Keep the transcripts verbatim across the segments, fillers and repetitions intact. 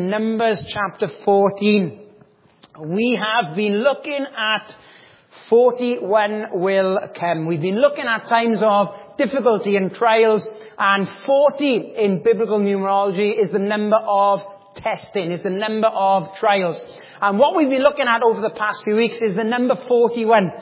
Numbers chapter fourteen. We have been looking at forty-one will come. We've been looking at times of difficulty and trials, and forty in biblical numerology is the number of testing, is the number of trials. And what we've been looking at over the past few weeks is the number forty-one.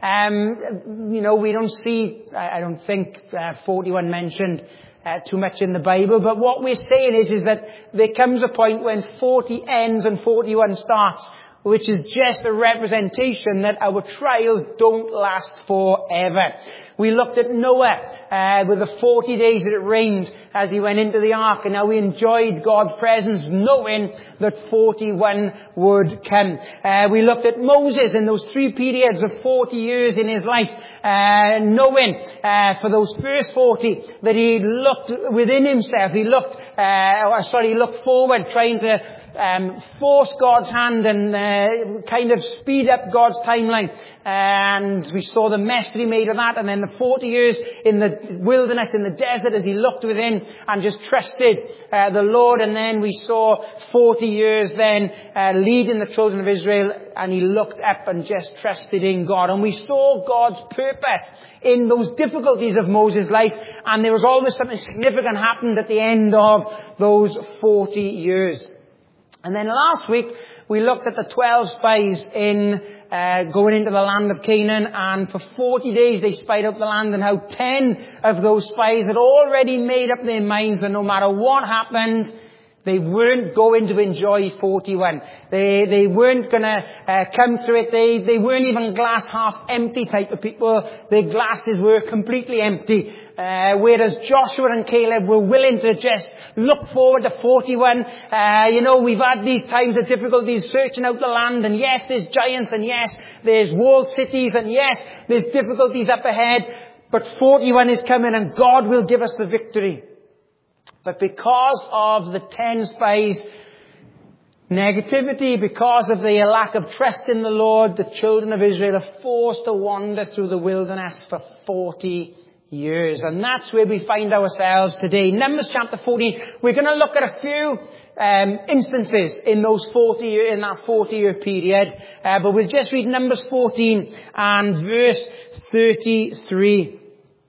Um, you know, we don't see, I don't think, uh, forty-one mentioned uh, too much in the Bible, but what we're saying is, is that there comes a point when forty ends and forty-one starts, which is just a representation that our trials don't last forever. We looked at Noah uh, with the forty days that it rained as he went into the ark, and now we enjoyed God's presence knowing that forty-one would come. Uh, we looked at Moses in those three periods of forty years in his life, uh, knowing uh, for those first forty that he looked within himself. He looked, uh, sorry, he looked forward, trying to Um, force God's hand and uh, kind of speed up God's timeline. And we saw the mess that he made of that. And then the forty years in the wilderness, in the desert, as he looked within and just trusted uh, the Lord. And then we saw forty years then uh, leading the children of Israel. And he looked up and just trusted in God. And we saw God's purpose in those difficulties of Moses' life. And there was always something significant happened at the end of those forty years. And then last week, we looked at the twelve spies in uh, going into the land of Canaan, and for forty days they spied out the land, and how ten of those spies had already made up their minds that no matter what happened, they weren't going to enjoy forty-one. They, they weren't going to uh, come through it. They, they weren't even glass half empty type of people. Their glasses were completely empty. Uh, whereas Joshua and Caleb were willing to just look forward to forty-one. Uh, you know, we've had these times of difficulties searching out the land, and yes, there's giants, and yes, there's walled cities, and yes, there's difficulties up ahead, but forty-one is coming, and God will give us the victory. But because of the ten spies' negativity, because of their lack of trust in the Lord, the children of Israel are forced to wander through the wilderness for forty years. And that's where we find ourselves today. Numbers chapter fourteen, we're going to look at a few um, instances in those forty year, in that forty year period. Uh, but we'll just read Numbers fourteen and verse thirty-three.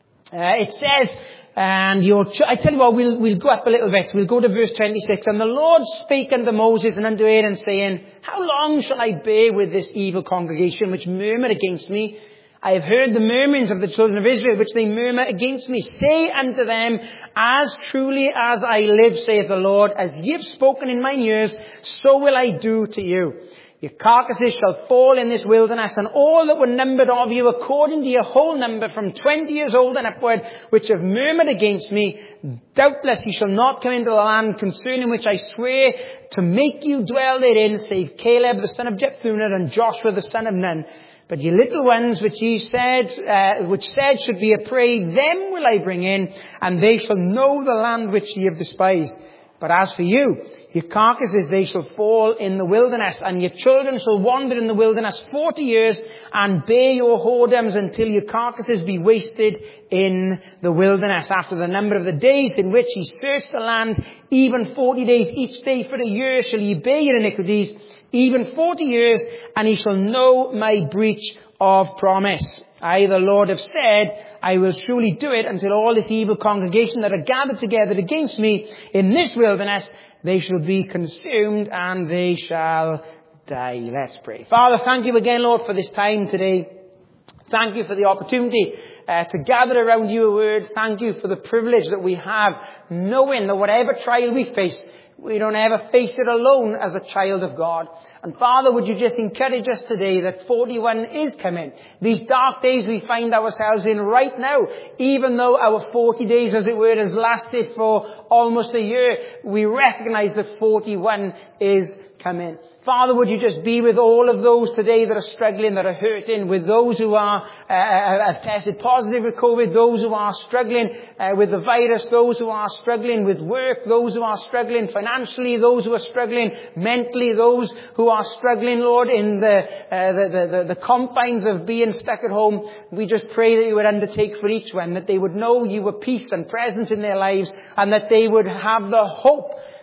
Uh, it says, and your, ch- I tell you what, we'll, we'll go up a little bit. We'll go to verse twenty-six. And the Lord spake unto Moses and unto Aaron, saying, How long shall I bear with this evil congregation which murmur against me? I have heard the murmurings of the children of Israel, which they murmur against me. Say unto them, As truly as I live, saith the Lord, as ye have spoken in mine ears, so will I do to you. Your carcasses shall fall in this wilderness, and all that were numbered of you, according to your whole number, from twenty years old and upward, which have murmured against me, doubtless ye shall not come into the land concerning which I swear to make you dwell therein, save Caleb the son of Jephunneh and Joshua the son of Nun. But ye little ones which ye said, uh, which said should be a prey, them will I bring in, and they shall know the land which ye have despised. But as for you, your carcasses they shall fall in the wilderness, and your children shall wander in the wilderness forty years, and bear your whoredoms until your carcasses be wasted in the wilderness. After the number of the days in which ye search the land, even forty days each day for a year shall ye bear your iniquities, even forty years, and ye shall know my breach of promise. I, the Lord, have said, I will surely do it until all this evil congregation that are gathered together against me in this wilderness, they shall be consumed and they shall die. Let's pray. Father, thank you again, Lord, for this time today. Thank you for the opportunity uh, to gather around your word. Thank you for the privilege that we have, knowing that whatever trial we face, we don't ever face it alone as a child of God. And Father, would you just encourage us today that forty-one is coming. These dark days we find ourselves in right now, even though our forty days, as it were, has lasted for almost a year, we recognize that forty-one is coming. Father, would you just be with all of those today that are struggling, that are hurting, with those who are uh, have tested positive with COVID, those who are struggling uh, with the virus, those who are struggling with work, those who are struggling financially, those who are struggling mentally, those who are struggling, Lord, in the, uh, the, the, the, the confines of being stuck at home. We just pray that you would undertake for each one, that they would know you were peace and presence in their lives, and that they would have the hope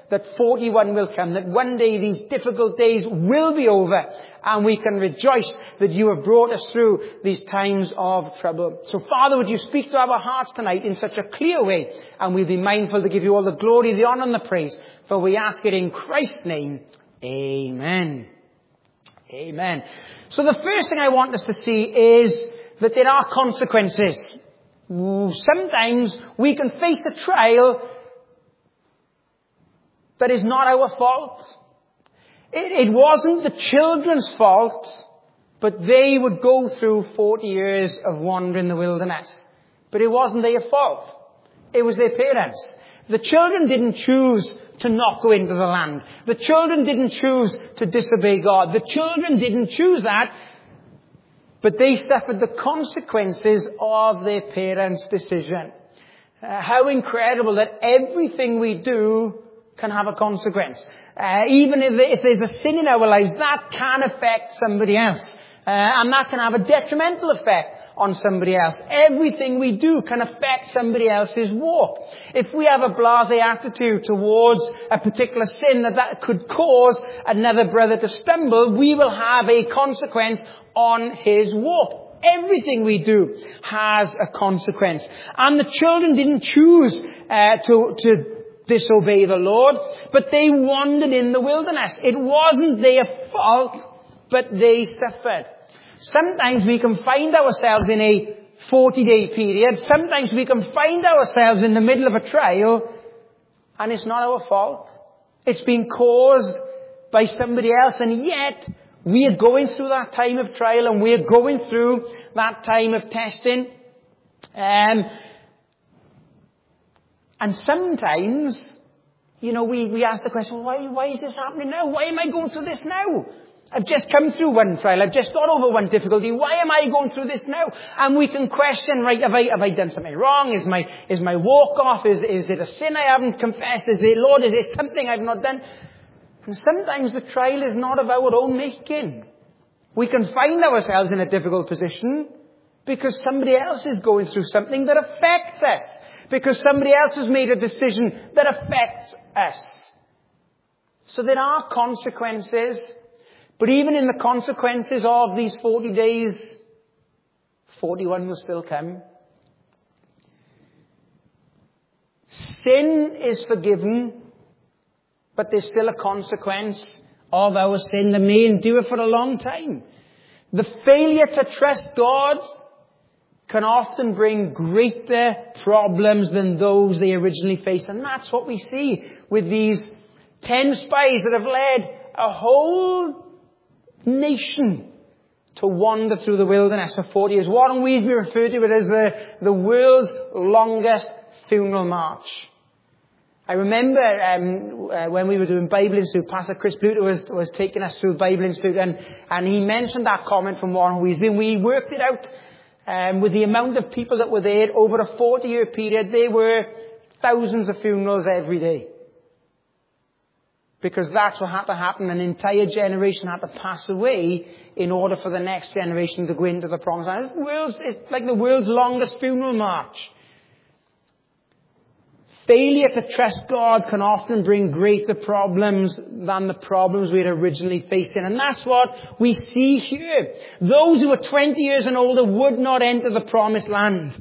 that forty-one will come, that one day these difficult days will be over, and we can rejoice that you have brought us through these times of trouble. So Father, would you speak to our hearts tonight in such a clear way, and we'll be mindful to give you all the glory, the honor and the praise, for we ask it in Christ's name. Amen. Amen. So the first thing I want us to see is that there are consequences. Sometimes we can face a trial that is not our fault. It, it wasn't the children's fault, but they would go through forty years of wandering the wilderness. But it wasn't their fault. It was their parents. The children didn't choose to not go into the land. The children didn't choose to disobey God. The children didn't choose that, but they suffered the consequences of their parents' decision. Uh, how incredible that everything we do can have a consequence. Uh, even if, if there's a sin in our lives, that can affect somebody else. Uh, and that can have a detrimental effect on somebody else. Everything we do can affect somebody else's walk. If we have a blasé attitude towards a particular sin that, that could cause another brother to stumble, we will have a consequence on his walk. Everything we do has a consequence. And the children didn't choose uh, to, to disobey the Lord, but they wandered in the wilderness. It wasn't their fault, but they suffered. Sometimes we can find ourselves in a forty-day period. Sometimes we can find ourselves in the middle of a trial, and it's not our fault. It's been caused by somebody else, and yet we are going through that time of trial, and we are going through that time of testing. Um, and sometimes, you know, we, we ask the question, why, why is this happening now? Why am I going through this now? I've just come through one trial. I've just got over one difficulty. Why am I going through this now? And we can question, right, have I, have I done something wrong? Is my, is my walk off? Is, is it a sin I haven't confessed? Is it, Lord, is it something I've not done? And sometimes the trial is not of our own making. We can find ourselves in a difficult position because somebody else is going through something that affects us. Because somebody else has made a decision that affects us. So there are consequences. But even in the consequences of these forty days, forty-one will still come. Sin is forgiven, but there's still a consequence of our sin that may endure for a long time. The failure to trust God can often bring greater problems than those they originally faced. And that's what we see with these ten spies that have led a whole nation to wander through the wilderness for forty years. Warren Weasby referred to it as the, the world's longest funeral march. I remember um, uh, when we were doing Bible Institute, Pastor Chris Bluter was, was taking us through Bible Institute, and, and he mentioned that comment from Warren Weasby, and we worked it out um, with the amount of people that were there over a forty-year period. There were thousands of funerals every day. Because that's what had to happen. An entire generation had to pass away in order for the next generation to go into the promised land. It's, the world's, it's like the world's longest funeral march. Failure to trust God can often bring greater problems than the problems we had originally faced in. And that's what we see here. Those who were twenty years and older would not enter the promised land.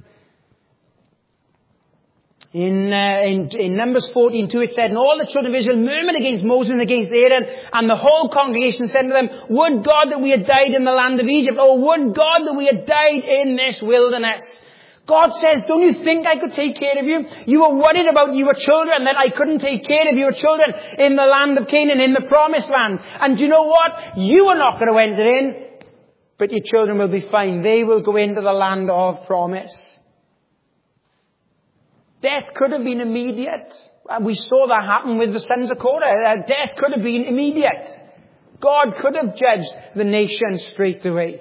In, uh, in, in Numbers fourteen two, it said, and all the children of Israel murmured against Moses and against Aaron, and the whole congregation said to them, would God that we had died in the land of Egypt, or would God that we had died in this wilderness. God says, don't you think I could take care of you? You were worried about your children, that I couldn't take care of your children in the land of Canaan, in the promised land. And do you know what? You are not going to enter in, but your children will be fine. They will go into the land of promise. Death could have been immediate. And we saw that happen with the sons of Korah. Death could have been immediate. God could have judged the nation straight away.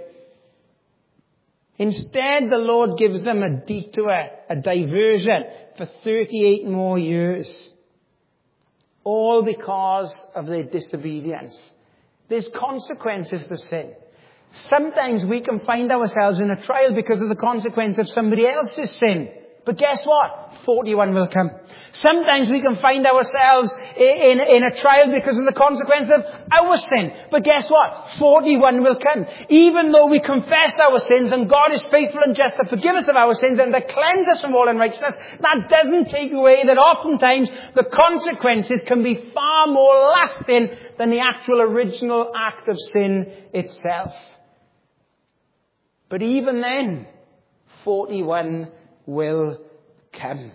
Instead, the Lord gives them a detour, a diversion for thirty-eight more years. All because of their disobedience. There's consequences to sin. Sometimes we can find ourselves in a trial because of the consequence of somebody else's sin. But guess what? forty-one will come. Sometimes we can find ourselves in, in a trial because of the consequence of our sin. But guess what? forty-one will come. Even though we confess our sins and God is faithful and just to forgive us of our sins and to cleanse us from all unrighteousness, that doesn't take away that oftentimes the consequences can be far more lasting than the actual original act of sin itself. But even then, forty-one will come.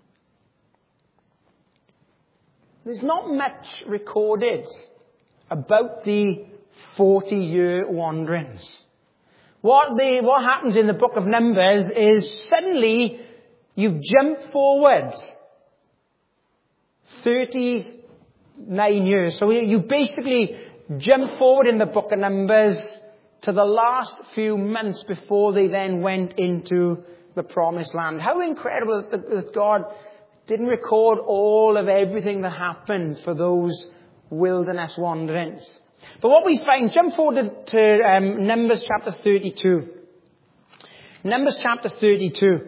There's not much recorded about the forty-year wanderings. What the, what happens in the book of Numbers is suddenly you jump forward thirty-nine years. So you basically jump forward in the book of Numbers to the last few months before they then went into the promised land. How incredible that God didn't record all of everything that happened for those wilderness wanderings. But what we find, jump forward to um, Numbers chapter thirty-two. Numbers chapter thirty-two.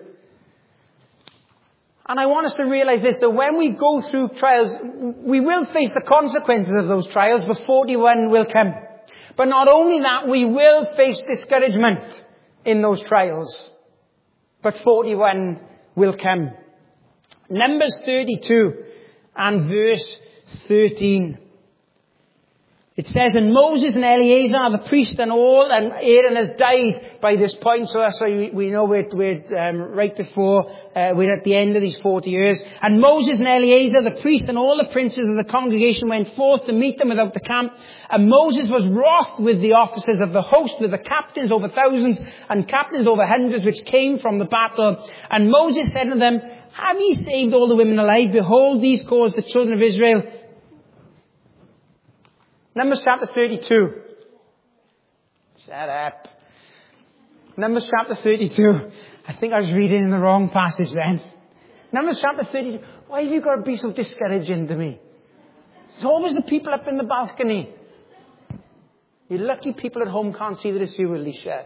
And I want us to realize this, that when we go through trials, we will face the consequences of those trials, but forty-one will come. But not only that, we will face discouragement in those trials. But forty-one will come. Numbers thirty-two and verse thirteen. It says, and Moses and Eleazar, the priest and all, and Aaron has died by this point, so that's why we know we're, we're um, right before, uh, we're at the end of these forty years. And Moses and Eleazar, the priest and all the princes of the congregation went forth to meet them without the camp. And Moses was wroth with the officers of the host, with the captains over thousands and captains over hundreds, which came from the battle. And Moses said to them, have ye saved all the women alive? Behold, these caused the children of Israel. Numbers chapter thirty-two. Shut up. Numbers chapter thirty-two. I think I was reading in the wrong passage then. Numbers chapter thirty-two. Why have you got to be so discouraging to me? It's always the people up in the balcony. You lucky people at home can't see that it's you, Alicia.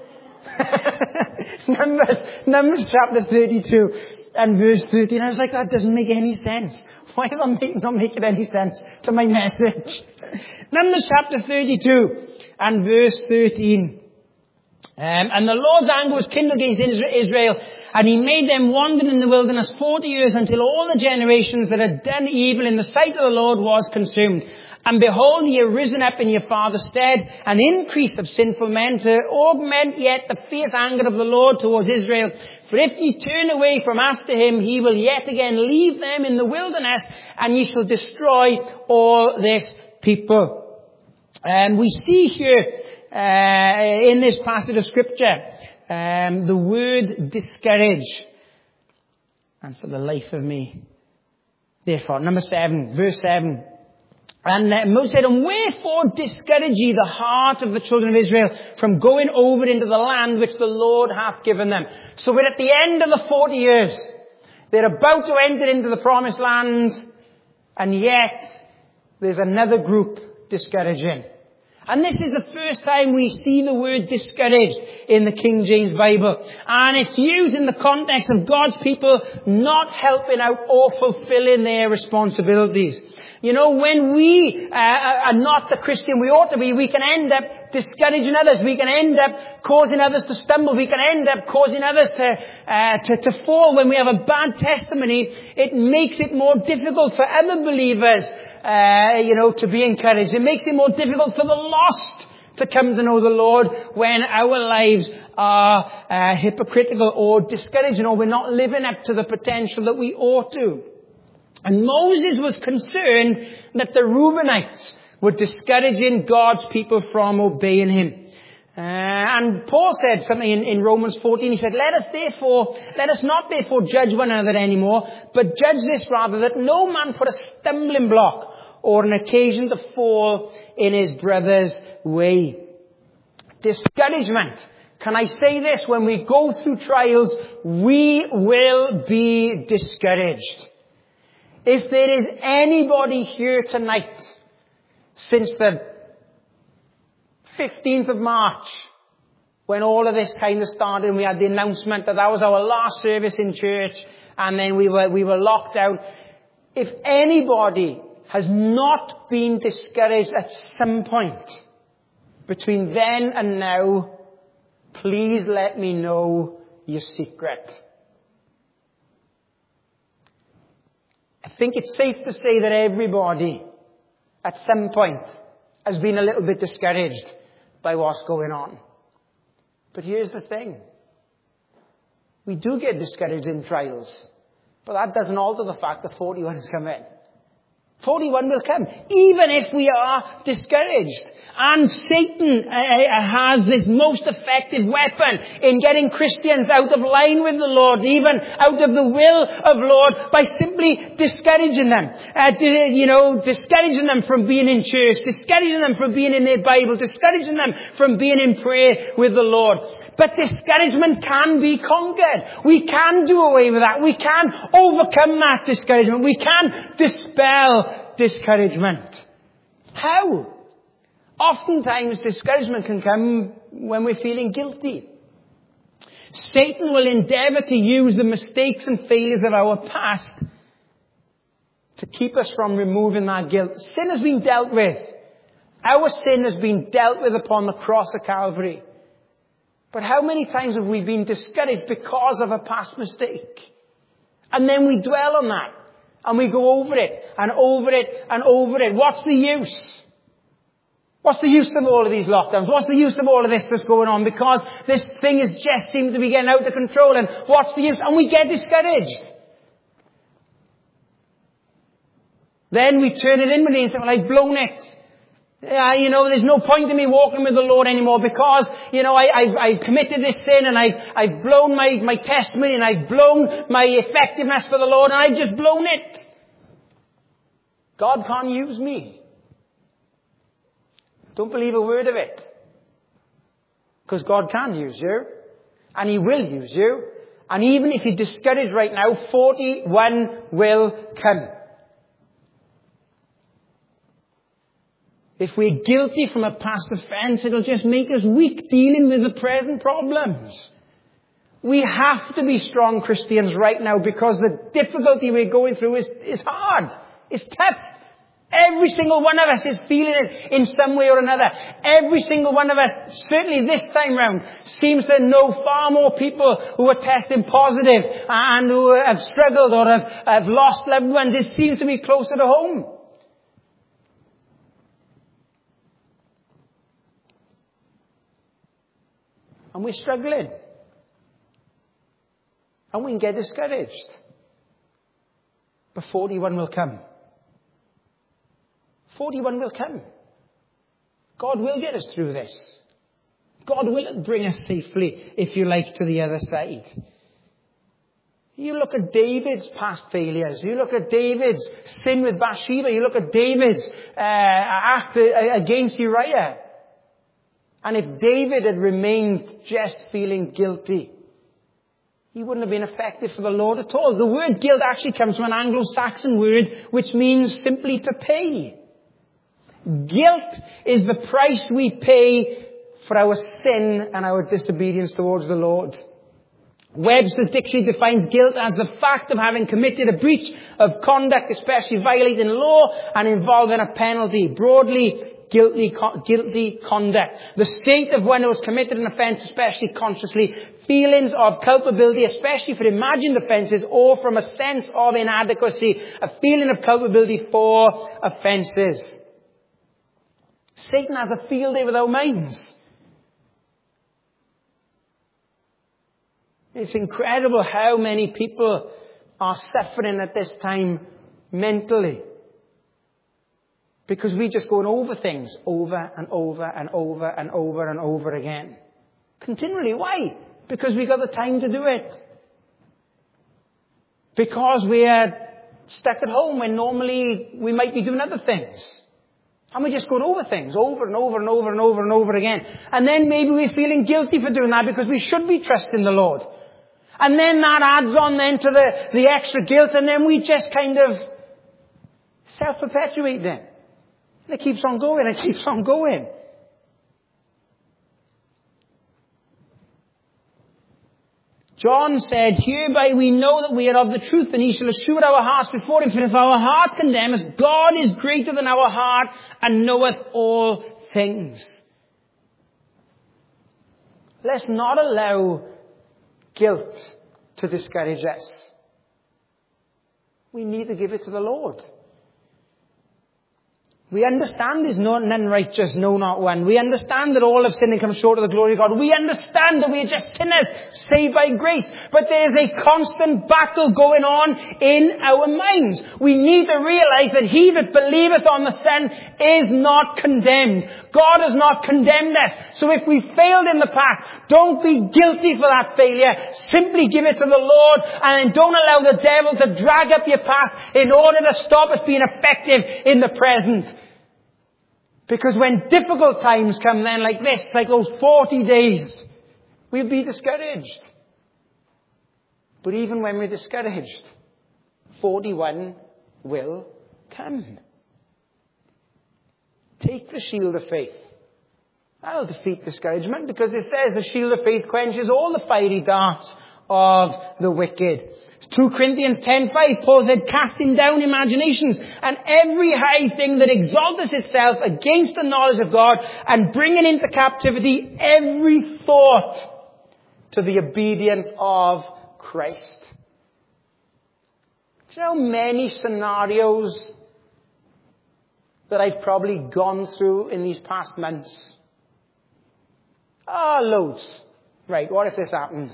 Numbers, Numbers chapter thirty-two and verse thirteen. I was like, that doesn't make any sense. Why am I not making any sense to my message? Numbers chapter thirty-two and verse thirteen. Um, and the Lord's anger was kindled against Israel, and he made them wander in the wilderness forty years until all the generations that had done evil in the sight of the Lord was consumed. And behold, ye are risen up in your father's stead, an increase of sinful men, to augment yet the fierce anger of the Lord towards Israel. For if ye turn away from after him, he will yet again leave them in the wilderness, and ye shall destroy all this people. And um, we see here, uh, in this passage of scripture, um, the word discourage. And for the life of me. Therefore, number seven, verse seven. And uh, Moses said, and wherefore discourage ye the heart of the children of Israel from going over into the land which the Lord hath given them? So we're at the end of the forty years. They're about to enter into the promised land. And yet, there's another group discouraging. And this is the first time we see the word discouraged in the King James Bible. And it's used in the context of God's people not helping out or fulfilling their responsibilities. You know, when we uh, are not the Christian we ought to be, we can end up discouraging others. We can end up causing others to stumble. We can end up causing others to, uh, to, to fall. When we have a bad testimony, it makes it more difficult for other believers, uh, you know, to be encouraged. It makes it more difficult for the lost to come to know the Lord when our lives are uh, hypocritical or discouraging, or we're not living up to the potential that we ought to. And Moses was concerned that the Reubenites were discouraging God's people from obeying him. Uh, and Paul said something in, in Romans fourteen. He said, let us therefore, let us not therefore judge one another anymore, but judge this rather, that no man put a stumbling block or an occasion to fall in his brother's way. Discouragement. Can I say this? When we go through trials, we will be discouraged. If there is anybody here tonight, since the fifteenth of March, when all of this kind of started and we had the announcement that that was our last service in church and then we were, we were locked out. If anybody has not been discouraged at some point between then and now, please let me know your secret. I think it's safe to say that everybody at some point has been a little bit discouraged by what's going on. But here's the thing. We do get discouraged in trials. But that doesn't alter the fact that forty-one has come in. forty-one will come, even if we are discouraged. And Satan uh, has this most effective weapon in getting Christians out of line with the Lord, even out of the will of Lord, by simply discouraging them. Uh, you know, discouraging them from being in church, discouraging them from being in their Bible, discouraging them from being in prayer with the Lord. But discouragement can be conquered. We can do away with that. We can overcome that discouragement. We can dispel discouragement. How? Oftentimes discouragement can come when we're feeling guilty. Satan will endeavor to use the mistakes and failures of our past to keep us from removing that guilt. Sin has been dealt with. Our sin has been dealt with upon the cross of Calvary. But how many times have we been discouraged because of a past mistake? And then we dwell on that. And we go over it and over it and over it. What's the use? What's the use of all of these lockdowns? What's the use of all of this that's going on? Because this thing is just seemed to be getting out of control. And what's the use? And we get discouraged. Then we turn it inwardly and say, well, I've blown it. Yeah, you know, there's no point in me walking with the Lord anymore because, you know, I, I've, I've committed this sin and I've, I've blown my, my testimony and I've blown my effectiveness for the Lord and I've just blown it. God can't use me. Don't believe a word of it. Because God can use you. And He will use you. And even if you're discouraged right now, forty-one will come. If we're guilty from a past offense, it'll just make us weak dealing with the present problems. We have to be strong Christians right now because the difficulty we're going through is, is hard. It's tough. Every single one of us is feeling it in some way or another. Every single one of us, certainly this time round, seems to know far more people who are testing positive and who have struggled or have, have lost loved ones. It seems to be closer to home. And we're struggling. And we can get discouraged. But forty-one will come. forty-one will come. God will get us through this. God will bring us safely, if you like, to the other side. You look at David's past failures. You look at David's sin with Bathsheba. You look at David's uh, act against Uriah. And if David had remained just feeling guilty, he wouldn't have been effective for the Lord at all. The word guilt actually comes from an Anglo-Saxon word which means simply to pay. Guilt is the price we pay for our sin and our disobedience towards the Lord. Webster's dictionary defines guilt as the fact of having committed a breach of conduct, especially violating law and involving a penalty. Broadly, guilty, guilty conduct. The state of one who has committed an offence, especially consciously. Feelings of culpability, especially for imagined offences or from a sense of inadequacy. A feeling of culpability for offences. Satan has a field day with our minds. It's incredible how many people are suffering at this time mentally. Because we're just going over things over and over and over and over and over again. Continually. Why? Because we've got the time to do it. Because we're stuck at home when normally we might be doing other things. And we're just going over things over and over and over and over and over again. And then maybe we're feeling guilty for doing that because we should be trusting the Lord. And then that adds on then to the, the extra guilt, and then we just kind of self-perpetuate then. And it keeps on going, it keeps on going. John said, hereby we know that we are of the truth, and he shall assure our hearts before him. For if our heart condemn us, God is greater than our heart, and knoweth all things. Let's not allow guilt to discourage us. We need to give it to the Lord. We understand there's no, none righteous, no, not one. We understand that all have sinned and come short of the glory of God. We understand that we are just sinners, saved by grace. But there is a constant battle going on in our minds. We need to realize that he that believeth on the Son is not condemned. God has not condemned us. So if we failed in the past, don't be guilty for that failure. Simply give it to the Lord, and don't allow the devil to drag up your path in order to stop us being effective in the present. Because when difficult times come then like this, like those forty days, we'll be discouraged. But even when we're discouraged, forty-one will come. Take the shield of faith. That'll defeat discouragement, because it says the shield of faith quenches all the fiery darts of the wicked. two Corinthians ten five, Paul said, casting down imaginations and every high thing that exalteth itself against the knowledge of God, and bringing into captivity every thought to the obedience of Christ. Do you know how many scenarios that I've probably gone through in these past months? Ah, oh, loads. Right, what if this happens?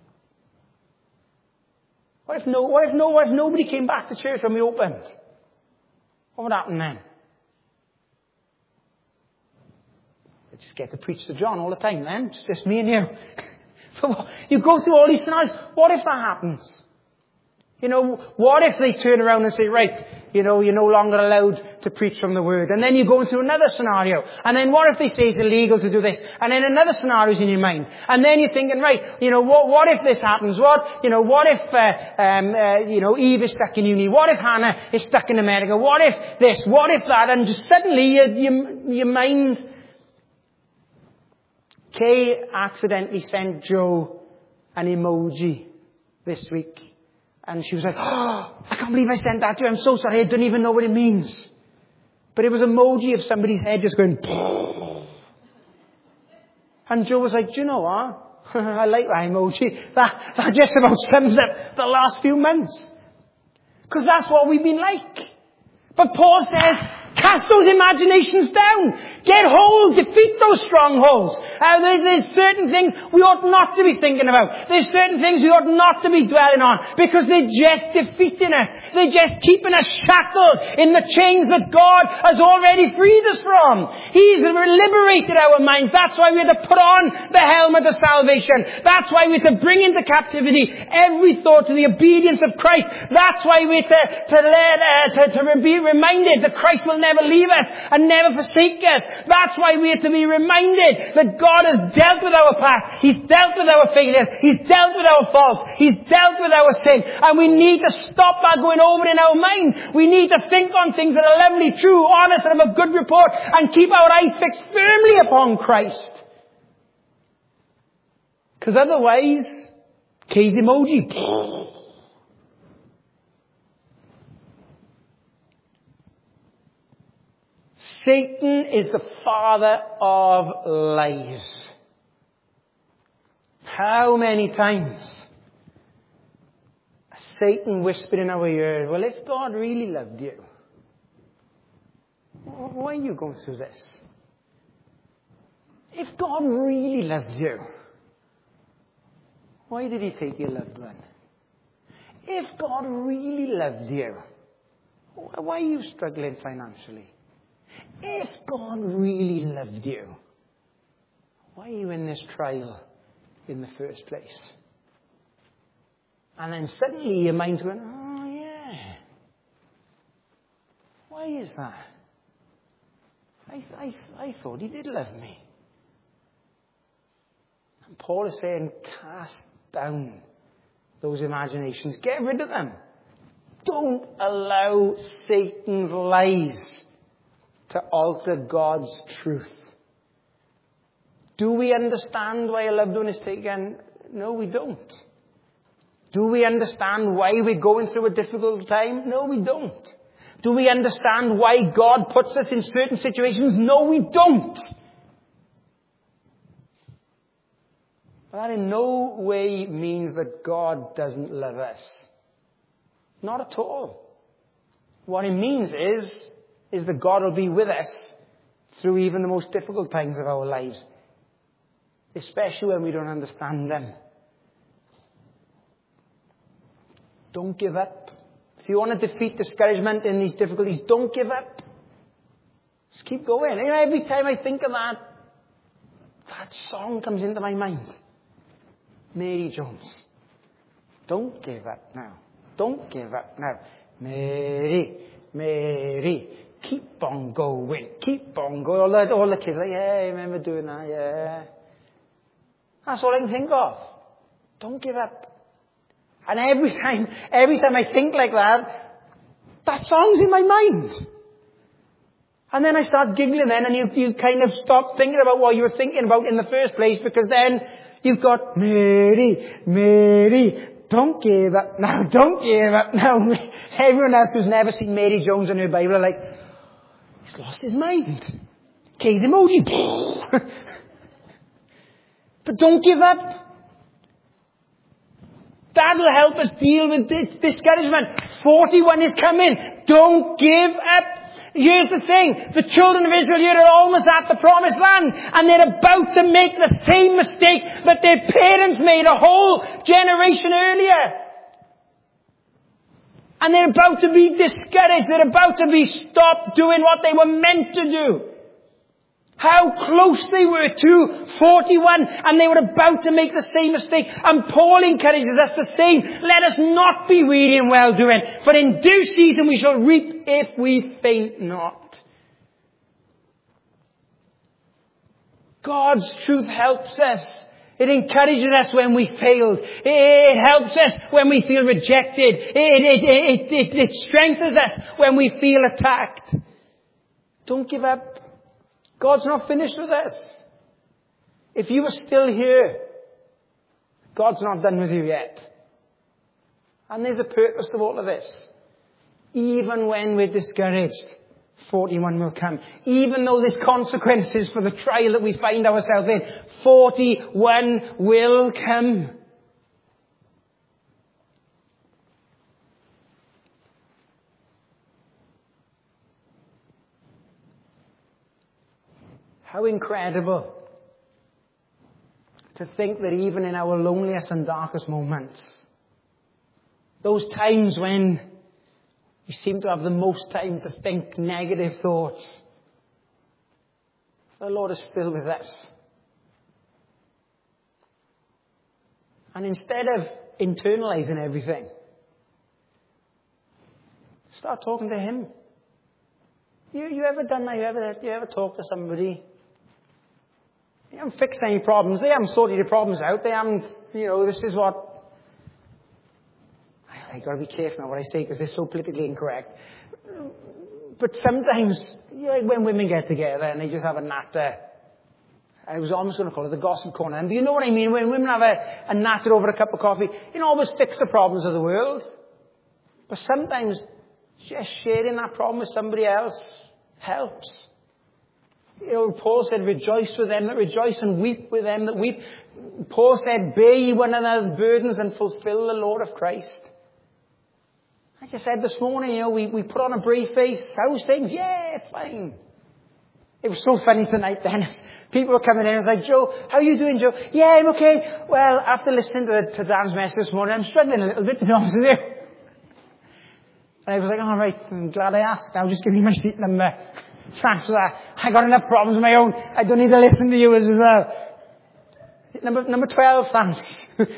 What if no, what if no, what if nobody came back to church when we opened? What would happen then? I just get to preach to John all the time then. It's just me and you. You go through all these scenarios. What if that happens? You know, what if they turn around and say, right, you know, you're no longer allowed to preach from the Word. And then you go into another scenario. And then what if they say it's illegal to do this? And then another scenario's in your mind. And then you're thinking, right, you know, what, what if this happens? What, you know, what if, uh, um, uh, you know, Eve is stuck in uni? What if Hannah is stuck in America? What if this? What if that? And just suddenly your, your, your mind... Kay accidentally sent Joe an emoji this week. And she was like, oh, I can't believe I sent that to you. I'm so sorry. I don't even know what it means. But it was an emoji of somebody's head just going, and Joe was like, do you know what? I like that emoji. That, that just about sums up the last few months. Because that's what we've been like. But Paul says, cast those imaginations down. Get hold, defeat those strongholds. Uh, there's, there's certain things we ought not to be thinking about. There's certain things we ought not to be dwelling on, because they're just defeating us. They're just keeping us shackled in the chains that God has already freed us from. He's liberated our minds. That's why we have to put on the helmet of salvation. That's why we have to bring into captivity every thought to the obedience of Christ. That's why we have to, to, let, uh, to, to be reminded that Christ will never leave us and never forsake us. That's why we have to be reminded that God has dealt with our past. He's dealt with our failures. He's dealt with our faults. He's dealt with our sin. And we need to stop that going over in our mind. We need to think on things that are lovely, true, honest, and of a good report, and keep our eyes fixed firmly upon Christ. Because otherwise, Kay's emoji. Satan is the father of lies. How many times Satan whispered in our ear, well, if God really loved you, why are you going through this? If God really loved you, why did he take your loved one? If God really loved you, why are you struggling financially? If God really loved you, why are you in this trial in the first place? And then suddenly your mind's going, oh yeah. Why is that? I, I, I thought he did love me. And Paul is saying, cast down those imaginations. Get rid of them. Don't allow Satan's lies to alter God's truth. Do we understand why a loved one is taken? No, we don't. Do we understand why we're going through a difficult time? No, we don't. Do we understand why God puts us in certain situations? No, we don't. But that in no way means that God doesn't love us. Not at all. What it means is, is that God will be with us through even the most difficult times of our lives. Especially when we don't understand them. Don't give up. If you want to defeat discouragement in these difficulties, don't give up. Just keep going. You know, every time I think of that, that song comes into my mind. Mary Jones. Don't give up now. Don't give up now. Mary, Mary, keep on going. Keep on going. All the, all the kids are like, yeah, I remember doing that, yeah. That's all I can think of. Don't give up. And every time, every time I think like that, that song's in my mind. And then I start giggling then, and you, you kind of stop thinking about what you were thinking about in the first place, because then you've got, Mary, Mary, don't give up now, don't give up now. Everyone else who's never seen Mary Jones in her Bible are like, he's lost his mind. Case emoji. But don't give up. That'll help us deal with this discouragement. forty-one is coming. Don't give up. Here's the thing. The children of Israel here are almost at the promised land. And they're about to make the same mistake that their parents made a whole generation earlier. And they're about to be discouraged. They're about to be stopped doing what they were meant to do. How close they were to forty-one, and they were about to make the same mistake. And Paul encourages us the same. Let us not be weary in well-doing, for in due season we shall reap if we faint not. God's truth helps us. It encourages us when we failed. It helps us when we feel rejected. It, it, it, it, it strengthens us when we feel attacked. Don't give up. God's not finished with us. If you are still here, God's not done with you yet. And there's a purpose to all of this. Even when we're discouraged, forty-one will come. Even though there's consequences for the trial that we find ourselves in, forty-one will come. How incredible to think that even in our loneliest and darkest moments, those times when we seem to have the most time to think negative thoughts, the Lord is still with us. And instead of internalizing everything, start talking to Him. You, you ever done that? You ever, you ever talk to somebody? They haven't fixed any problems. They haven't sorted your problems out. They haven't, you know, this is what... I've got to be careful now what I say because it's so politically incorrect. But sometimes, you know, when women get together and they just have a natter, I was almost going to call it the gossip corner. And you know what I mean? When women have a, a natter over a cup of coffee, you don't always fix the problems of the world. But sometimes just sharing that problem with somebody else helps. You know, Paul said, rejoice with them that rejoice and weep with them that weep. Paul said, bear ye one another's burdens and fulfill the law of Christ. Like I said this morning, you know, we, we put on a brave face. How's things? Yeah, fine. It was so funny tonight, Dennis. People were coming in and I was like, Joe, how are you doing, Joe? Yeah, I'm okay. Well, after listening to, to Dan's message this morning, I'm struggling a little bit, to be honest with you. And I was like, all right, I'm glad I asked. Now just give me my seat number. Thanks for that. I got enough problems of my own. I don't need to listen to you as well. Number, number twelve, thanks. But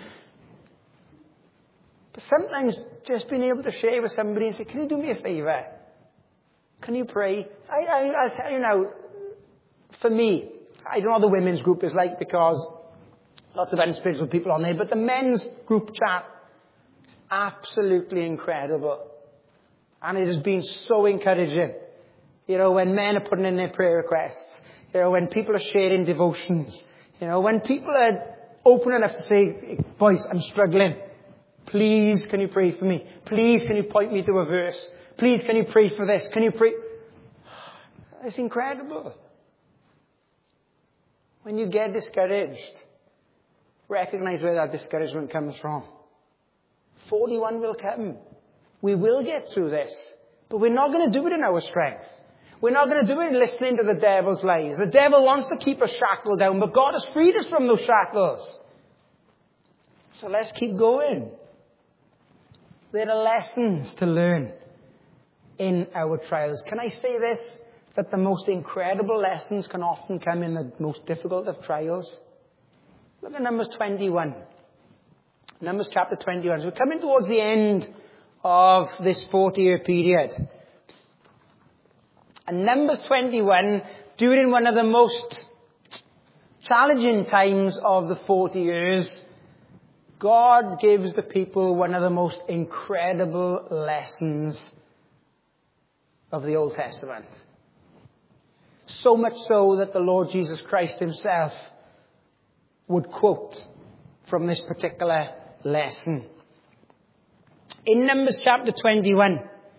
sometimes just being able to share with somebody and say, can you do me a favour? Can you pray? I, I, I'll tell you now, for me, I don't know what the women's group is like because lots of unspiritual people on there, but the men's group chat is absolutely incredible. And it has been so encouraging. You know, when men are putting in their prayer requests, you know, when people are sharing devotions, you know, when people are open enough to say, boys, I'm struggling. Please, can you pray for me? Please, can you point me to a verse? Please, can you pray for this? Can you pray? It's incredible. When you get discouraged, recognize where that discouragement comes from. forty-one will come. We will get through this. But we're not going to do it in our strength. We're not going to do it in listening to the devil's lies. The devil wants to keep us shackled down, but God has freed us from those shackles. So let's keep going. There are lessons to learn in our trials. Can I say this? That the most incredible lessons can often come in the most difficult of trials. Look at Numbers twenty-one. Numbers chapter twenty-one. So we're coming towards the end of this forty-year period. And Numbers twenty-one, during one of the most challenging times of the forty years, God gives the people one of the most incredible lessons of the Old Testament. So much so that the Lord Jesus Christ himself would quote from this particular lesson. In Numbers chapter twenty-one,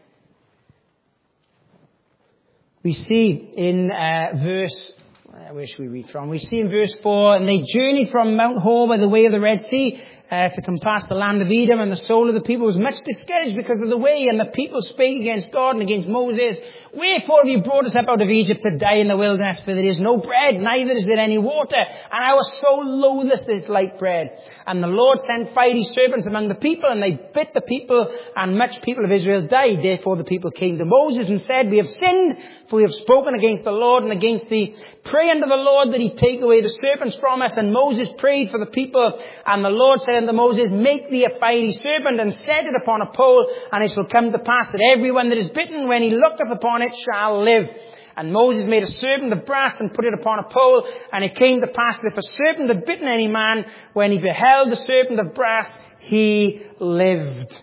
we see in uh, verse, where should we read from? We see in verse four, and they journeyed from Mount Hor by the way of the Red Sea uh, to compass the land of Edom, and the soul of the people was much discouraged because of the way, and the people spake against God and against Moses. Wherefore have you brought us up out of Egypt to die in the wilderness? For there is no bread, neither is there any water, and our soul loatheth this light bread. And the Lord sent fiery serpents among the people, and they bit the people, and much people of Israel died. Therefore the people came to Moses and said, We have sinned, for we have spoken against the Lord and against thee. Pray unto the Lord that he take away the serpents from us. And Moses prayed for the people, and the Lord said unto Moses, Make thee a fiery serpent, and set it upon a pole, and it shall come to pass that everyone that is bitten, when he looketh upon it, shall live. And Moses made a serpent of brass and put it upon a pole, and it came to pass that if a serpent had bitten any man, when he beheld the serpent of brass, he lived.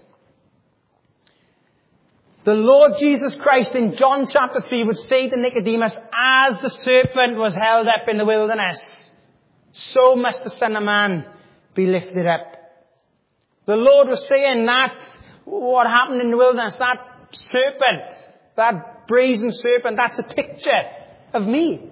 The Lord Jesus Christ in John chapter three would say to Nicodemus, as the serpent was held up in the wilderness, so must the Son of Man be lifted up. The Lord was saying that what happened in the wilderness, that serpent, that brazen serpent, that's a picture of me.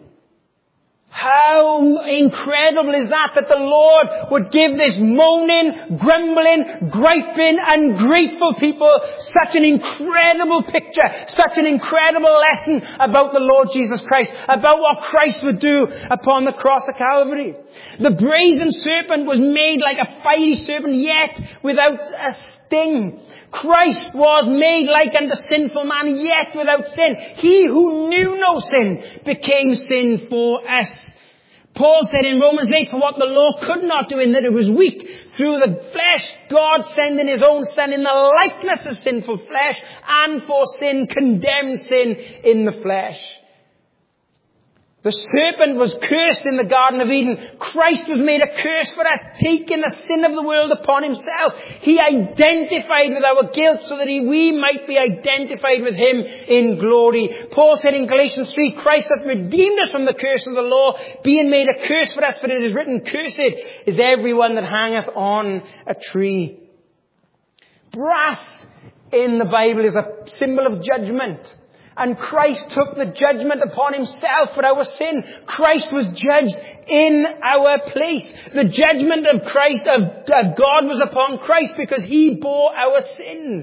How incredible is that, that the Lord would give this moaning, grumbling, griping, ungrateful people such an incredible picture, such an incredible lesson about the Lord Jesus Christ, about what Christ would do upon the cross of Calvary. The brazen serpent was made like a fiery serpent, yet without a sting. Christ was made like unto sinful man, yet without sin. He who knew no sin became sin for us. Paul said in Romans eight, for what the law could not do, in that it was weak through the flesh, God sending his own Son in the likeness of sinful flesh, and for sin condemned sin in the flesh. The serpent was cursed in the Garden of Eden. Christ was made a curse for us, taking the sin of the world upon himself. He identified with our guilt so that he, we might be identified with him in glory. Paul said in Galatians three, Christ hath redeemed us from the curse of the law, being made a curse for us, for it is written, Cursed is everyone that hangeth on a tree. Brass in the Bible is a symbol of judgment. And Christ took the judgment upon himself for our sin. Christ was judged in our place. The judgment of Christ, of, of God was upon Christ because he bore our sins.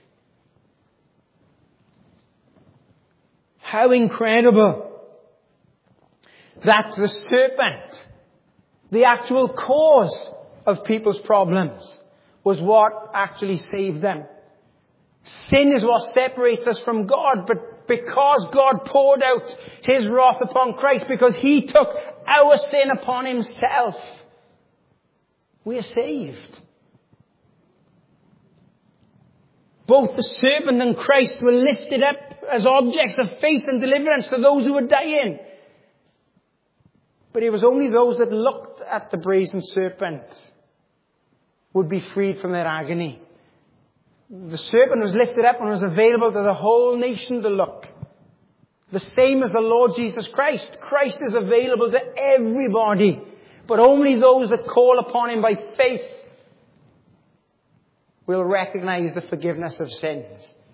How incredible that the serpent, the actual cause of people's problems, was what actually saved them. Sin is what separates us from God, but because God poured out his wrath upon Christ, because he took our sin upon himself, we are saved. Both the serpent and Christ were lifted up as objects of faith and deliverance to those who were dying. But it was only those that looked at the brazen serpent would be freed from their agony. The serpent was lifted up and was available to the whole nation to look. The same as the Lord Jesus Christ. Christ is available to everybody, but only those that call upon him by faith we'll recognize the forgiveness of sins.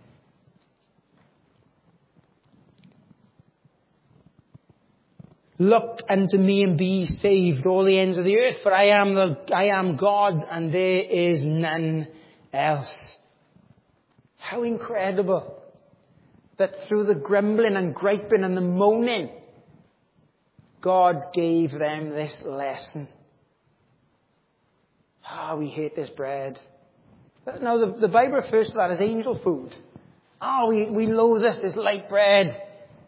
Look unto me and be ye saved, all the ends of the earth, for I am the, I am God and there is none else. How incredible that through the grumbling and griping and the moaning, God gave them this lesson. Ah, oh, we hate this bread. No, the, the Bible refers to that as angel food. Ah, oh, we, we loathe this, this light bread.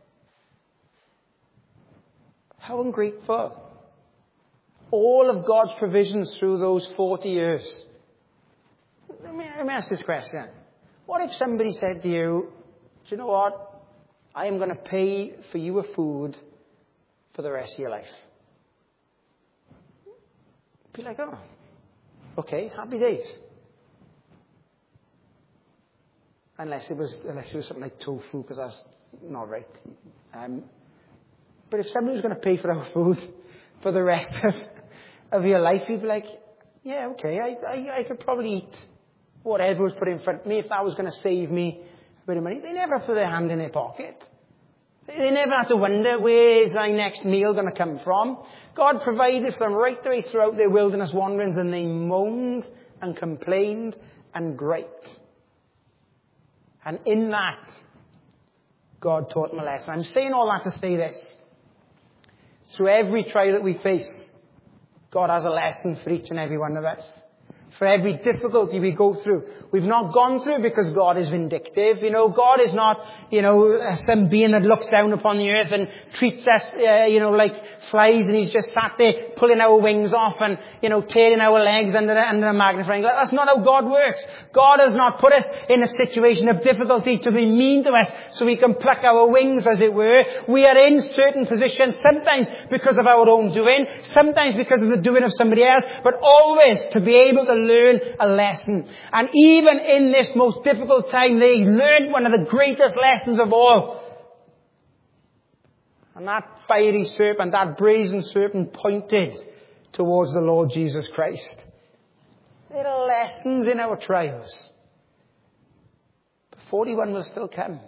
How ungrateful. All of God's provisions through those forty years. Let me, let me ask this question. What if somebody said to you, do you know what? I am going to pay for you a food for the rest of your life. Be like, oh, okay, happy days. Unless it was, unless it was something like tofu, because that's not right. Um, but if somebody was going to pay for our food for the rest of, of your life, you'd be like, yeah, okay, I, I, I could probably eat whatever was put in front of me if that was going to save me a bit of money. They never put their hand in their pocket. They never had to wonder, where is my next meal going to come from? God provided for them right the way throughout their wilderness wanderings, and they moaned and complained and griped. And in that, God taught them a lesson. I'm saying all that to say this. Through every trial that we face, God has a lesson for each and every one of us. For every difficulty we go through. We've not gone through because God is vindictive. You know, God is not, you know, some being that looks down upon the earth and treats us, uh, you know, like flies, and he's just sat there pulling our wings off and, you know, tearing our legs under, the, under a magnifying glass. That's not how God works. God has not put us in a situation of difficulty to be mean to us so we can pluck our wings, as it were. We are in certain positions, sometimes because of our own doing, sometimes because of the doing of somebody else, but always to be able to learn a lesson. And even in this most difficult time, they learned one of the greatest lessons of all. And that fiery serpent, that brazen serpent, pointed towards the Lord Jesus Christ. There are lessons in our trials. But forty-one will still come.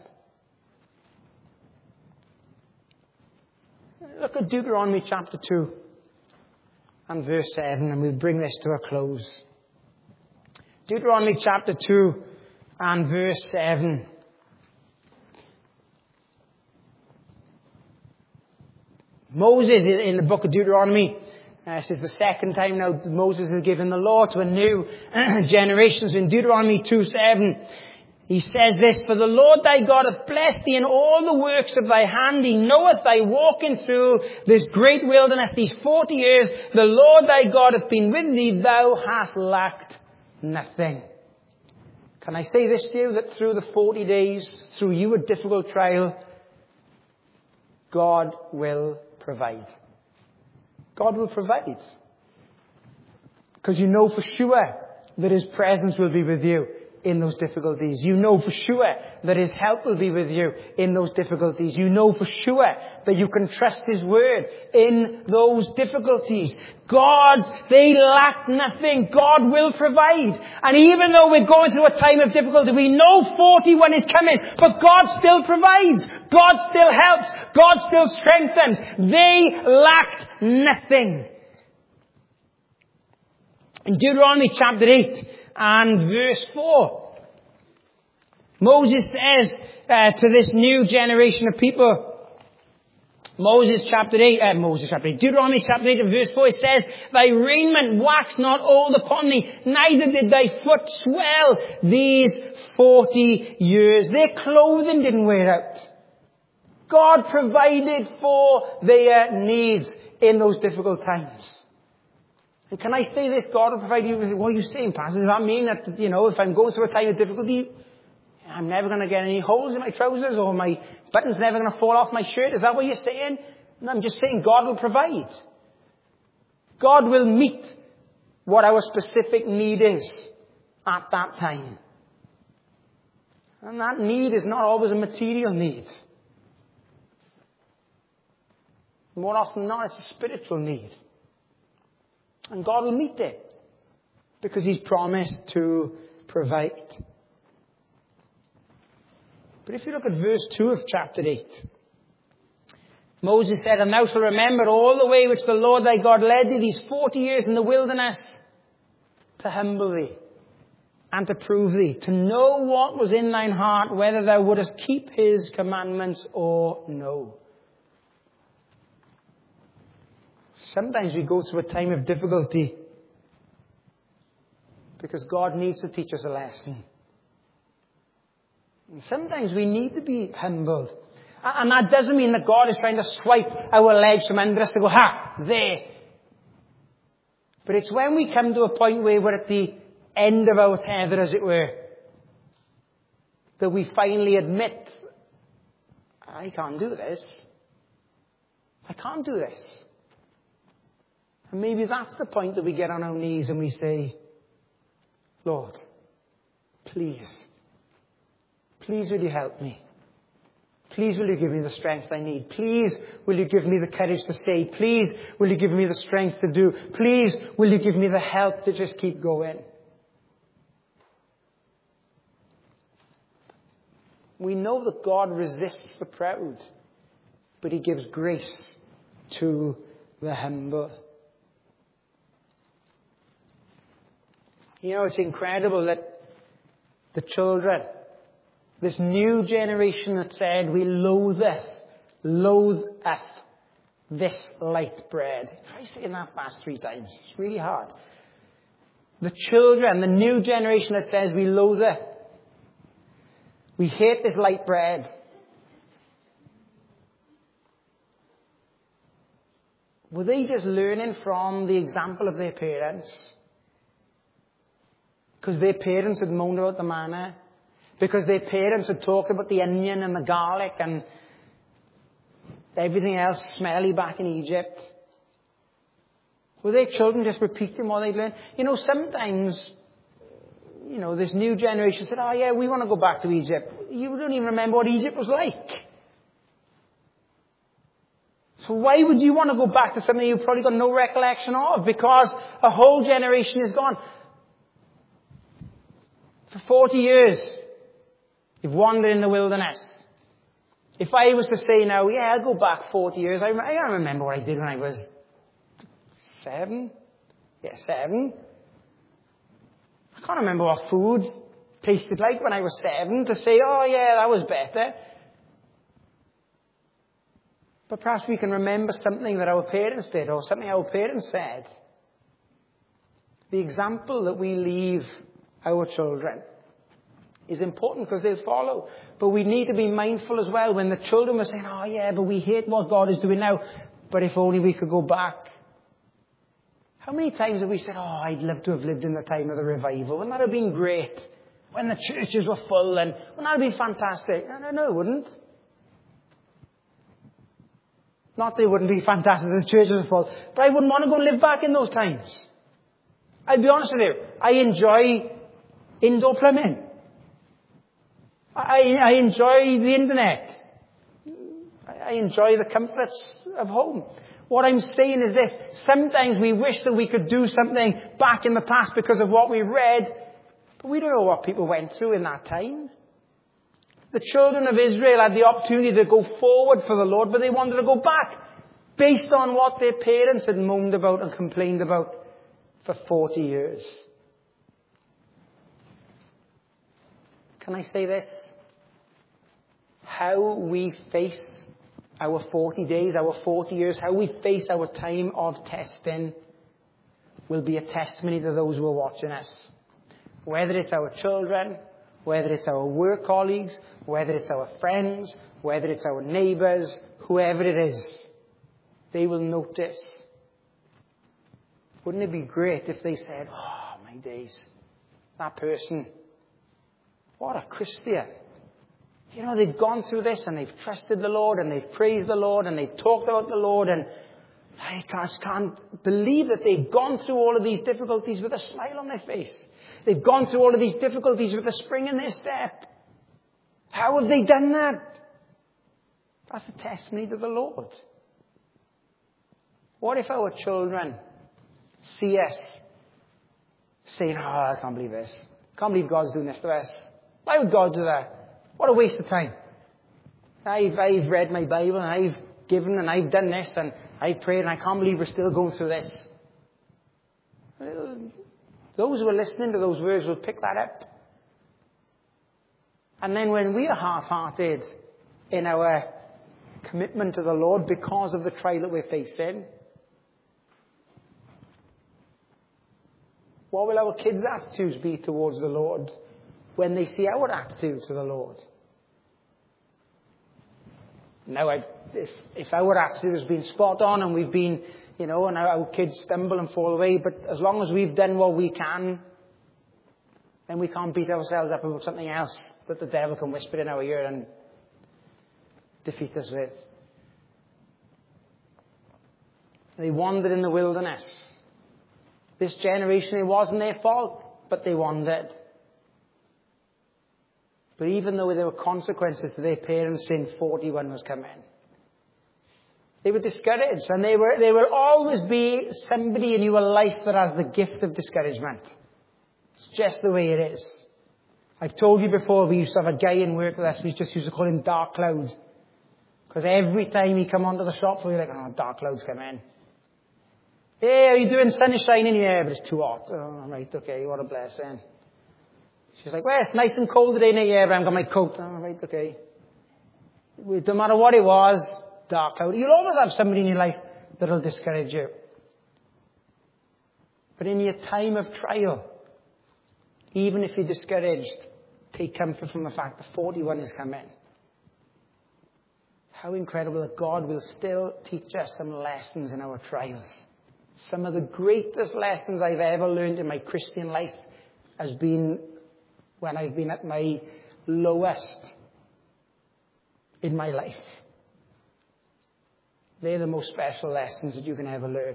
Look at Deuteronomy chapter two and verse seven, and we'll bring this to a close. Deuteronomy chapter two and verse seven. Moses, in the book of Deuteronomy, uh, this is the second time now Moses has given the law to a new generation. In Deuteronomy two seven, he says this, for the Lord thy God hath blessed thee in all the works of thy hand. He knoweth thy walking through this great wilderness, these forty years. The Lord thy God hath been with thee. Thou hast lacked nothing. Can I say this to you, that through the forty days, through you a difficult trial, God will provide. God will provide. Because you know for sure that his presence will be with you in those difficulties. You know for sure that his help will be with you in those difficulties. You know for sure that you can trust his word in those difficulties. God, they lack nothing. God will provide. And even though we're going through a time of difficulty, we know forty-one is coming, but God still provides. God still helps. God still strengthens. They lacked nothing. In Deuteronomy chapter eight and verse four, Moses says uh, to this new generation of people, Moses chapter eight, uh, Moses chapter eight, Deuteronomy chapter eight and verse four, it says, thy raiment waxed not old upon thee, neither did thy foot swell these forty years. Their clothing didn't wear out. God provided for their needs in those difficult times. And can I say this? God will provide you. What are you saying, Pastor? Does that mean that, you know, if I'm going through a time of difficulty, I'm never going to get any holes in my trousers, or my button's never going to fall off my shirt? Is that what you're saying? No, I'm just saying God will provide. God will meet what our specific need is at that time. And that need is not always a material need. More often than not, it's a spiritual need. And God will meet it, because he's promised to provide. But if you look at verse two of chapter eight, Moses said, "And thou shalt remember all the way which the Lord thy God led thee these forty years in the wilderness, to humble thee, and to prove thee, to know what was in thine heart, whether thou wouldest keep his commandments or no." Sometimes we go through a time of difficulty because God needs to teach us a lesson. And sometimes we need to be humbled. And that doesn't mean that God is trying to swipe our legs from under us to go, "Ha, there." But it's when we come to a point where we're at the end of our tether, as it were, that we finally admit, "I can't do this. I can't do this." And maybe that's the point that we get on our knees and we say, "Lord, please, please will you help me? Please will you give me the strength I need? Please will you give me the courage to say? Please will you give me the strength to do? Please will you give me the help to just keep going?" We know that God resists the proud, but he gives grace to the humble. You know, it's incredible that the children, this new generation that said, "We loatheth, loatheth this light bread." Try saying that fast three times. It's really hard. The children, the new generation that says, "We loatheth, we hate this light bread." Were they just learning from the example of their parents? Because their parents had moaned about the manna. Because their parents had talked about the onion and the garlic and everything else smelly back in Egypt. Were their children just repeating what they'd learned? You know, sometimes, you know, this new generation said, "Oh yeah, we want to go back to Egypt." You don't even remember what Egypt was like. So why would you want to go back to something you've probably got no recollection of? Because a whole generation is gone. For forty years, you've wandered in the wilderness. If I was to say now, "Yeah, I'll go back forty years, I, I don't remember what I did when I was seven. Yeah, seven. I can't remember what food tasted like when I was seven to say, "Oh yeah, that was better." But perhaps we can remember something that our parents did or something our parents said. The example that we leave our children is important because they'll follow. But we need to be mindful as well when the children were saying, "Oh yeah, but we hate what God is doing now. But if only we could go back." How many times have we said, "Oh, I'd love to have lived in the time of the revival. Wouldn't that have been great? When the churches were full and wouldn't that have been fantastic?" No, no, no, it wouldn't. Not that it wouldn't be fantastic if the churches were full, but I wouldn't want to go and live back in those times. I'll be honest with you. I enjoy indoor plumbing. I, I enjoy the internet. I enjoy the comforts of home. What I'm saying is this. Sometimes we wish that we could do something back in the past because of what we read, but we don't know what people went through in that time. The children of Israel had the opportunity to go forward for the Lord, but they wanted to go back based on what their parents had moaned about and complained about for forty years. Can I say this? How we face our forty days, our forty years, how we face our time of testing will be a testimony to those who are watching us. Whether it's our children, whether it's our work colleagues, whether it's our friends, whether it's our neighbours, whoever it is, they will notice. Wouldn't it be great if they said, "Oh, my days, that person, what a Christian. You know, they've gone through this and they've trusted the Lord and they've praised the Lord and they've talked about the Lord, and I just can't believe that they've gone through all of these difficulties with a smile on their face. They've gone through all of these difficulties with a spring in their step. How have they done that?" That's a testimony to the Lord. What if our children see us saying, "Oh, I can't believe this. can't believe God's doing this to us. Why would God do that? What a waste of time. I've, I've read my Bible and I've given and I've done this and I've prayed and I can't believe we're still going through this. Those who are listening to those words will pick that up. And then when we are half-hearted in our commitment to the Lord because of the trial that we're facing, what will our kids' attitudes be towards the Lord when they see our attitude to the Lord? Now, I, if, if our attitude has been spot on and we've been, you know, and our, our kids stumble and fall away, but as long as we've done what we can, then we can't beat ourselves up about something else that the devil can whisper in our ear and defeat us with. They wandered in the wilderness. This generation, it wasn't their fault, but they wandered. But even though there were consequences to their parents' sin, forty-one was coming. They were discouraged, and they were, there will always be somebody in your life that has the gift of discouragement. It's just the way it is. I've told you before, we used to have a guy in work with us, we just used to call him Dark Cloud. Because every time he come onto the shop floor, we're like, oh, Dark Cloud's come in. Hey, how you doing? Sun is shining here, but it's too hot. Oh, right, okay, what a blessing. She's like, well, it's nice and cold today, Nick. Yeah, but I've got my coat. Oh, right, okay. It don't matter what it was, Dark Cloud. You'll always have somebody in your life that'll discourage you. But in your time of trial, even if you're discouraged, take comfort from the fact that forty-one is coming. How incredible that God will still teach us some lessons in our trials. Some of the greatest lessons I've ever learned in my Christian life has been when I've been at my lowest in my life. They're the most special lessons that you can ever learn.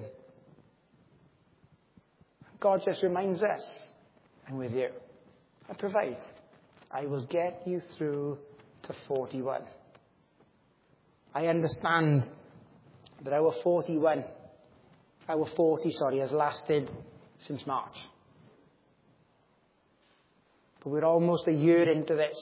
God just reminds us, I'm with you. I provide. I will get you through to forty-one. I understand that our forty-one, our forty, sorry, has lasted since March. But we're almost a year into this.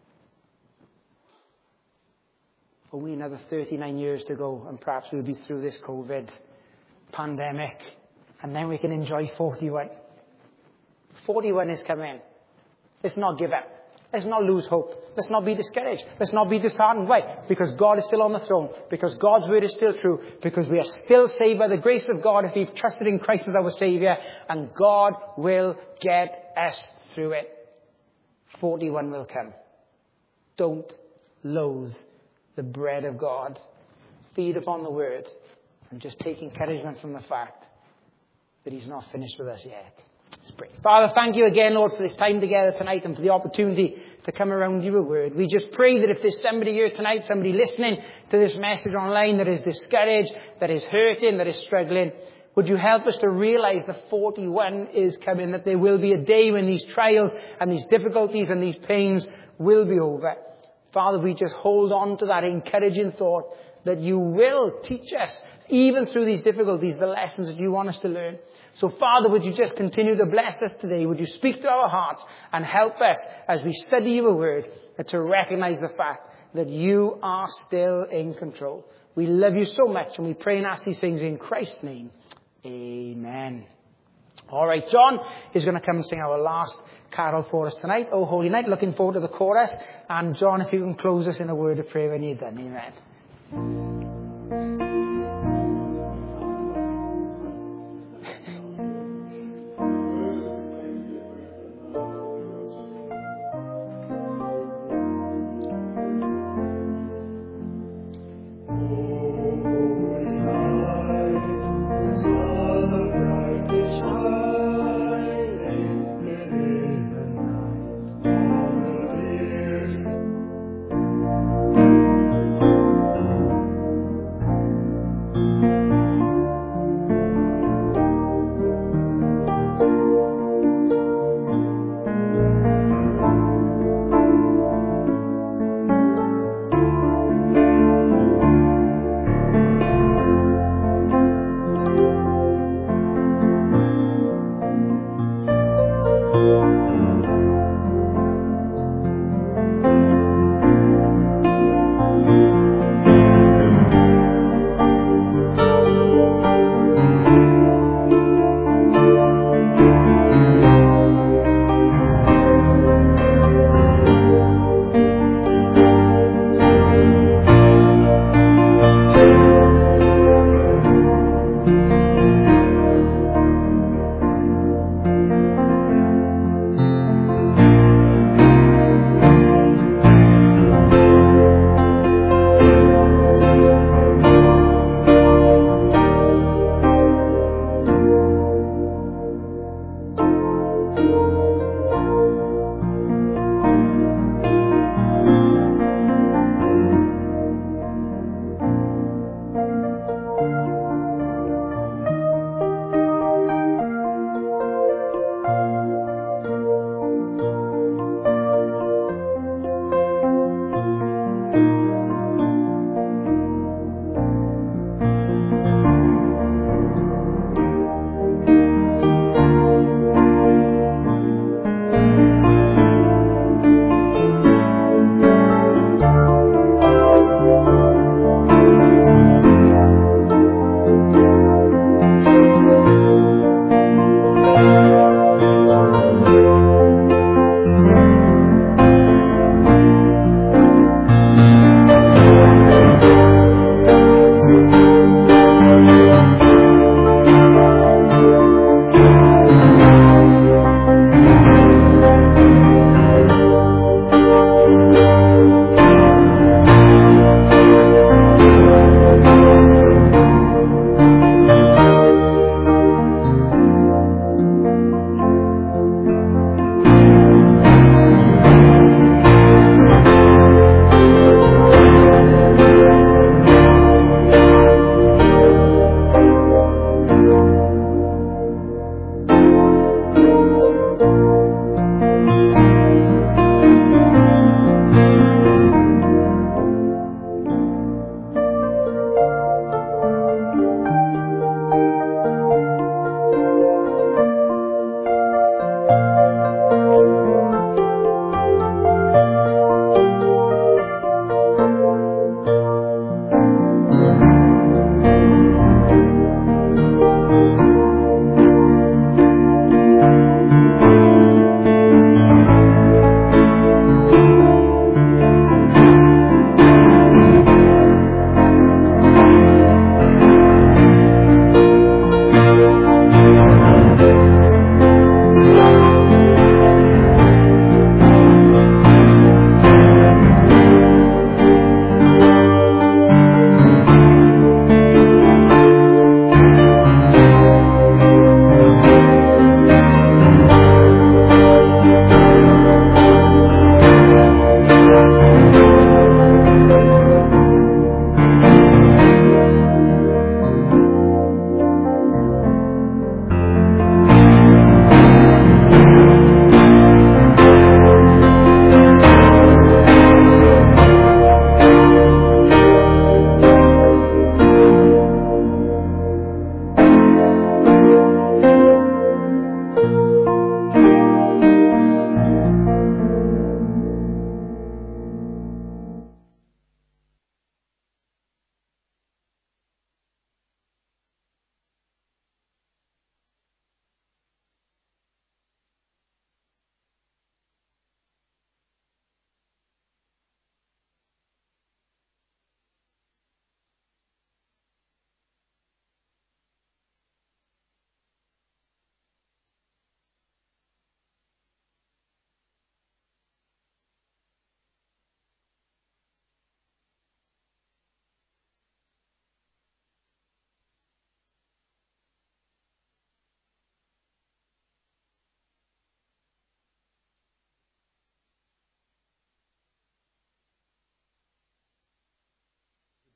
Only another thirty-nine years to go, and perhaps we'll be through this COVID pandemic, and then we can enjoy forty-one. forty-one is coming. Let's not give up. Let's not lose hope. Let's not be discouraged. Let's not be disheartened. Why? Because God is still on the throne. Because God's word is still true. Because we are still saved by the grace of God if we've trusted in Christ as our Savior. And God will get us through it. forty-one will come. Don't loathe the bread of God. Feed upon the word. And just take encouragement from the fact that he's not finished with us yet. Let's pray. Father, thank you again, Lord, for this time together tonight and for the opportunity to come around your word. We just pray that if there's somebody here tonight, somebody listening to this message online that is discouraged, that is hurting, that is struggling, would you help us to realize that forty-one is coming, that there will be a day when these trials and these difficulties and these pains will be over. Father, we just hold on to that encouraging thought that you will teach us, even through these difficulties, the lessons that you want us to learn. So, Father, would you just continue to bless us today? Would you speak to our hearts and help us as we study your word to recognize the fact that you are still in control. We love you so much, and we pray and ask these things in Christ's name. Amen. All right, John is going to come and sing our last carol for us tonight. Oh, Holy Night. Looking forward to the chorus. And John, if you can close us in a word of prayer when you're done. Amen.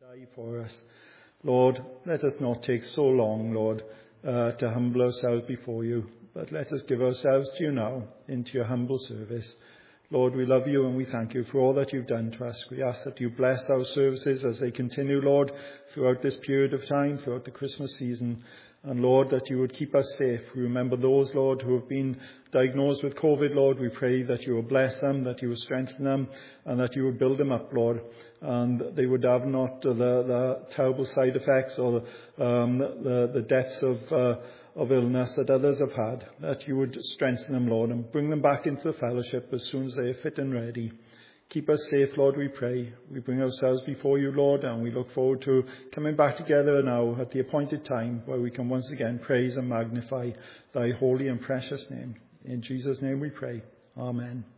die for us. Lord, let us not take so long, Lord, uh, to humble ourselves before you, but let us give ourselves to you now into your humble service. Lord, we love you and we thank you for all that you've done to us. We ask that you bless our services as they continue, Lord, throughout this period of time, throughout the Christmas season. And Lord, that you would keep us safe. We remember those, Lord, who have been diagnosed with COVID, Lord. We pray that you will bless them, that you will strengthen them, and that you would build them up, Lord. And they would have not the, the terrible side effects or the, um, the, the deaths of, uh, of illness that others have had. That you would strengthen them, Lord, and bring them back into the fellowship as soon as they are fit and ready. Keep us safe, Lord, we pray. We bring ourselves before you, Lord, and we look forward to coming back together now at the appointed time where we can once again praise and magnify thy holy and precious name. In Jesus' name we pray. Amen.